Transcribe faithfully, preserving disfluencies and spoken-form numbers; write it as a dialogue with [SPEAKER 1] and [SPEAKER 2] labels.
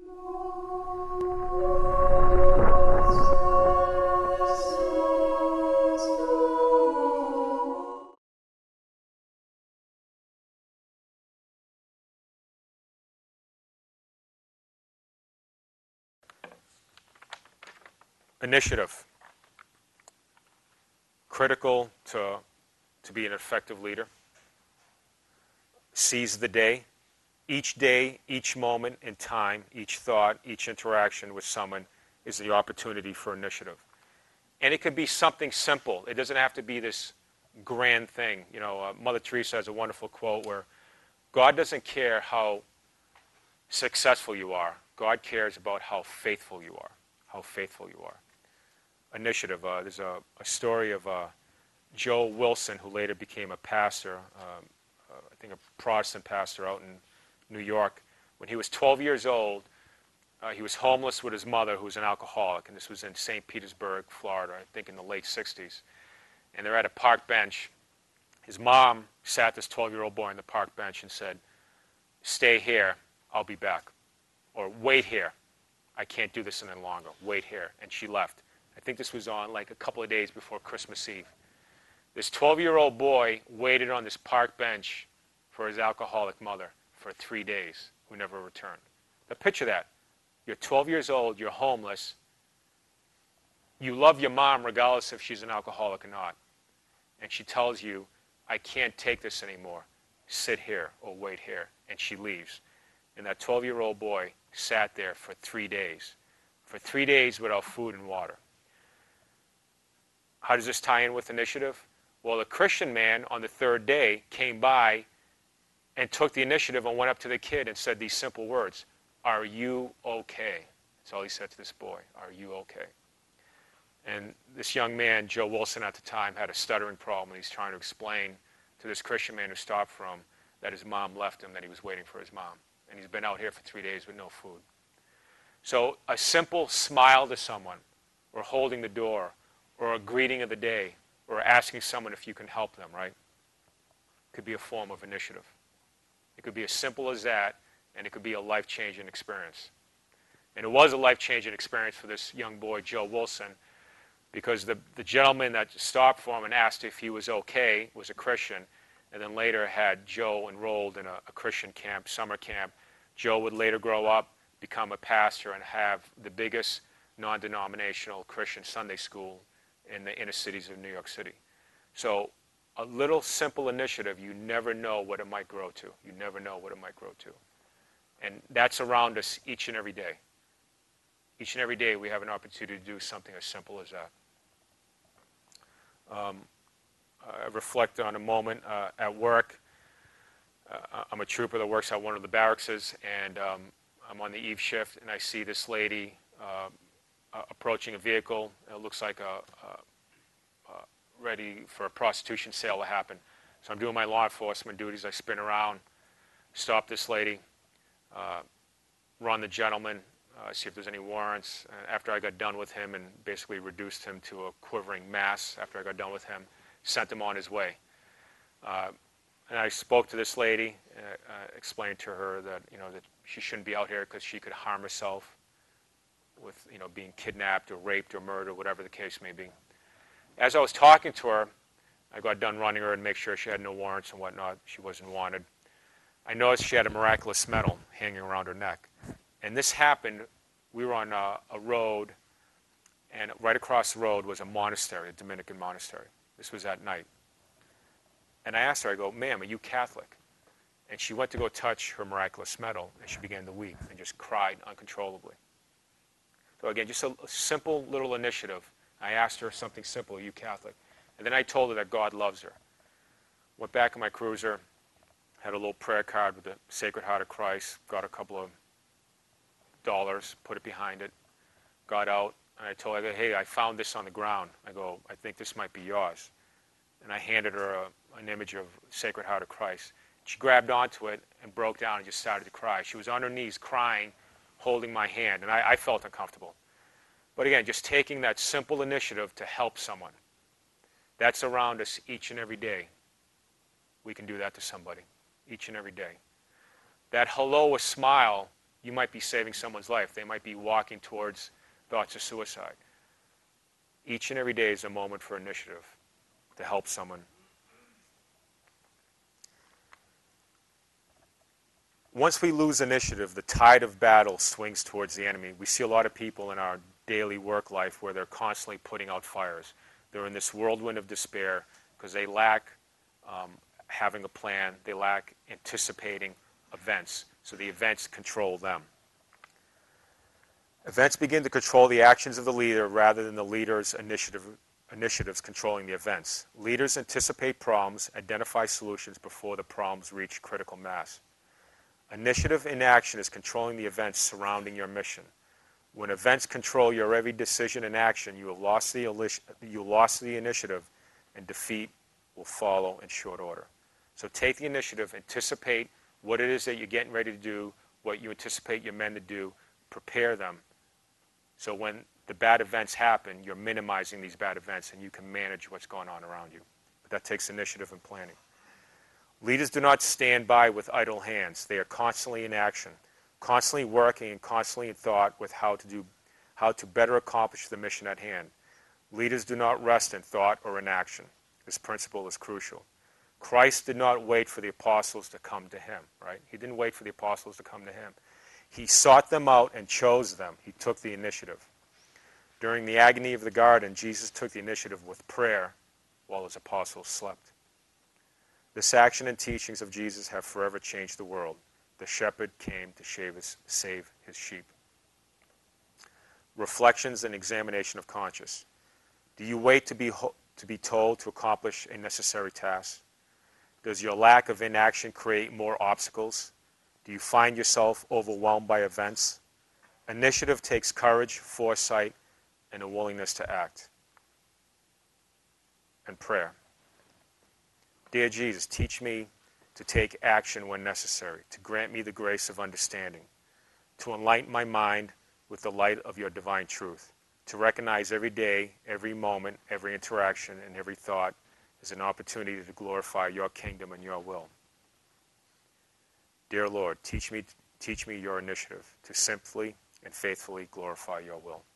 [SPEAKER 1] Initiative. Critical to, to be an effective leader. Seize the day. Each day, each moment in time, each thought, each interaction with someone is the opportunity for initiative. And it could be something simple. It doesn't have to be this grand thing. You know, uh, Mother Teresa has a wonderful quote where God doesn't care how successful you are. God cares about how faithful you are. How faithful you are. Initiative. Uh, there's a, a story of uh, Joe Wilson, who later became a pastor, um, uh, I think a Protestant pastor out in New York. When he was twelve years old, uh, he was homeless with his mother, who was an alcoholic, and this was in Saint Petersburg, Florida, I think in the late sixties. And they're at a park bench. His mom sat this twelve-year-old boy on the park bench and said, "Stay here, I'll be back." Or, "Wait here, I can't do this any longer, wait here." And she left. I think this was on like a couple of days before Christmas Eve. This twelve-year-old boy waited on this park bench for his alcoholic mother for three days, who never returned. Now picture that. You're twelve years old, you're homeless. You love your mom regardless if she's an alcoholic or not. And she tells you, "I can't take this anymore. Sit here or wait here." And she leaves. And that twelve-year-old boy sat there for three days. For three days without food and water. How does this tie in with initiative? Well, the Christian man on the third day came by and took the initiative and went up to the kid and said these simple words, "Are you okay?" That's all he said to this boy, "Are you okay?" And this young man, Joe Wilson at the time, had a stuttering problem, and he's trying to explain to this Christian man who stopped for him that his mom left him, that he was waiting for his mom. And he's been out here for three days with no food. So a simple smile to someone, or holding the door, or a greeting of the day, or asking someone if you can help them, right? Could be a form of initiative. It could be as simple as that, and it could be a life-changing experience. And it was a life-changing experience for this young boy, Joe Wilson, because the, the gentleman that stopped for him and asked if he was okay was a Christian, and then later had Joe enrolled in a, a Christian camp, summer camp. Joe would later grow up, become a pastor, and have the biggest non-denominational Christian Sunday school in the inner cities of New York City. So a little simple initiative, you never know what it might grow to. You never know what it might grow to. And that's around us each and every day. Each and every day we have an opportunity to do something as simple as that. Um, I reflect on a moment uh, at work. Uh, I'm a trooper that works at one of the barracks, and um, I'm on the eve shift, and I see this lady uh, uh, approaching a vehicle. It looks like a, a, a ready for a prostitution sale to happen. So I'm doing my law enforcement duties. I spin around, stop this lady, uh, run the gentleman, uh, see if there's any warrants. Uh, after I got done with him and basically reduced him to a quivering mass, after I got done with him, sent him on his way. Uh, and I spoke to this lady, uh, uh, explained to her that, you know, that she shouldn't be out here because she could harm herself with, you know, being kidnapped or raped or murdered, whatever the case may be. As I was talking to her, I got done running her and make sure she had no warrants and whatnot. She wasn't wanted. I noticed she had a miraculous medal hanging around her neck. And this happened, we were on a, a road, and right across the road was a monastery, a Dominican monastery. This was at night. And I asked her, I go, "Ma'am, are you Catholic?" And she went to go touch her miraculous medal, and she began to weep and just cried uncontrollably. So again, just a, a simple little initiative. I asked her something simple, "Are you Catholic?" And then I told her that God loves her. Went back in my cruiser, had a little prayer card with the Sacred Heart of Christ, got a couple of dollars, put it behind it, got out, and I told her, "Hey, I found this on the ground." I go, "I think this might be yours." And I handed her a, an image of Sacred Heart of Christ. She grabbed onto it and broke down and just started to cry. She was on her knees crying, holding my hand, and I, I felt uncomfortable. But again, just taking that simple initiative to help someone. That's around us each and every day. We can do that to somebody, each and every day. That hello, a smile, You might be saving someone's life. They might be walking towards thoughts of suicide. Each and every day is a moment for initiative to help someone. Once we lose initiative, the tide of battle swings towards the enemy. We see a lot of people in our daily work life where they're constantly putting out fires. They're in this whirlwind of despair because they lack um, having a plan. They lack anticipating events. So the events control them. Events begin to control the actions of the leader rather than the leader's initiative, initiatives controlling the events. Leaders anticipate problems, identify solutions before the problems reach critical mass. Initiative in action is controlling the events surrounding your mission. When events control your every decision and action, you have lost the, you lost the initiative, and defeat will follow in short order. So take the initiative, anticipate what it is that you're getting ready to do, what you anticipate your men to do, prepare them. So when the bad events happen, you're minimizing these bad events and you can manage what's going on around you. But that takes initiative and planning. Leaders do not stand by with idle hands. They are constantly in action, constantly working and constantly in thought with how to do, how to better accomplish the mission at hand. Leaders do not rest in thought or in action. This principle is crucial. Christ did not wait for the apostles to come to him, right? He didn't wait for the apostles to come to him. He sought them out and chose them. He took the initiative. During the agony of the garden, Jesus took the initiative with prayer while his apostles slept. This action and teachings of Jesus have forever changed the world. The shepherd came to save his, save his sheep. Reflections and examination of conscience. Do you wait to be, to be told to accomplish a necessary task? Does your lack of inaction create more obstacles? Do you find yourself overwhelmed by events? Initiative takes courage, foresight, and a willingness to act. And prayer. Dear Jesus, teach me to take action when necessary, to grant me the grace of understanding, to enlighten my mind with the light of your divine truth, to recognize every day, every moment, every interaction, and every thought as an opportunity to glorify your kingdom and your will. Dear Lord, teach me, teach me your initiative to simply and faithfully glorify your will.